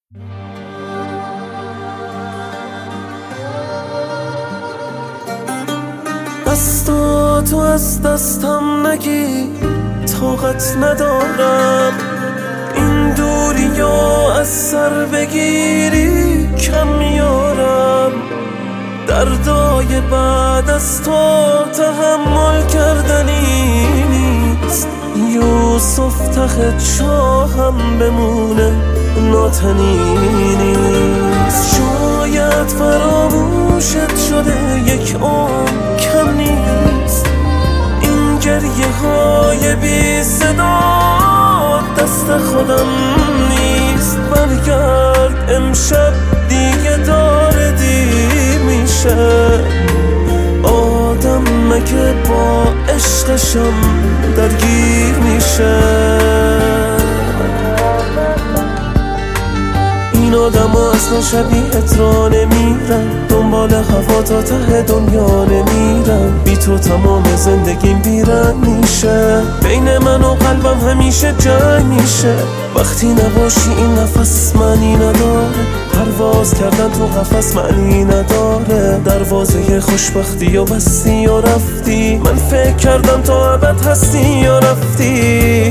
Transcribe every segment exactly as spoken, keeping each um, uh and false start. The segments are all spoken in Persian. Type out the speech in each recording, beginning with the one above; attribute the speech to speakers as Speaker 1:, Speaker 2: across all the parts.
Speaker 1: دستا تو از دستم نگی، طاقت ندارم این دوری از سر بگیری، کم میارم دردای بعد از تو تحمل کردنی نیست. یوسف ته چاهم بمونه ناتنی نیست. شاید فراموشت شده یک عمر کم نیست. این گریه های بی صدا دست خودم نیست. برگرد امشب دیگه داره دیر میشه. آدم مگه با عشقشم درگیر میشه؟ این آدم ها اصلا شبیهت را نمیرن، دنبال هوا تا ته دنیا نمیرن. بی تو تمام زندگیم بیرنگ میشه. بین من و قلبم همیشه جنگ میشه. وقتی نباشی این نفس معنی نداره. پرواز کردن تو قفس معنی نداره. دروازه خوشبختی و بستی و رفتی. من فکر کردم تا ابد هستی یا رفتی.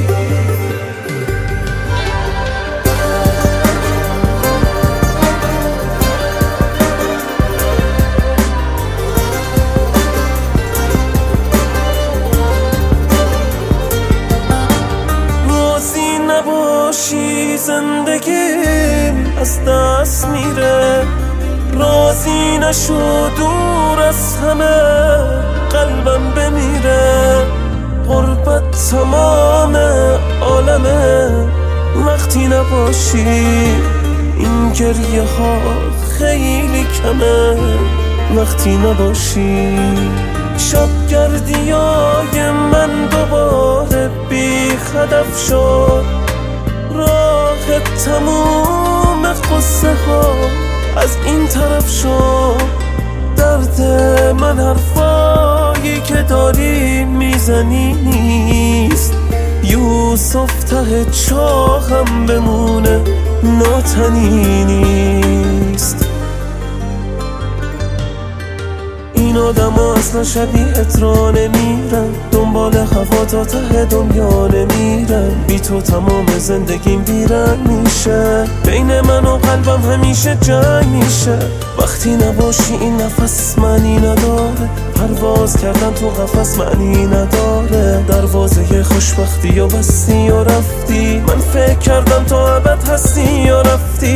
Speaker 1: نباشی زندگیم از دست میره. راضی نشو دور از همه قلبم بمیره. غربت تمام عالمه وقتی نباشی. این گریه ها خیلی کمه وقتی نباشی. شب گردیای من دوباره بی هدف شد. راه تموم قصه ها از این طرف شد. درد من حرفایی که داری میزنی نیست. یوسف ته چاهم بمونه ناتنی نیست. این آدم ها اصلا شبیهت را نمیرن، دنبال هوا تا ته دنیا نمیرن. بی تو تمام زندگیم بیرنگ میشه. بین من و قلبم همیشه جنگ میشه. وقتی نباشی این نفس معنی نداره. پرواز کردن تو قفس معنی نداره. دروازه خوشبختی و بستی و رفتی. من فکر کردم تا ابد هستی یا رفتی.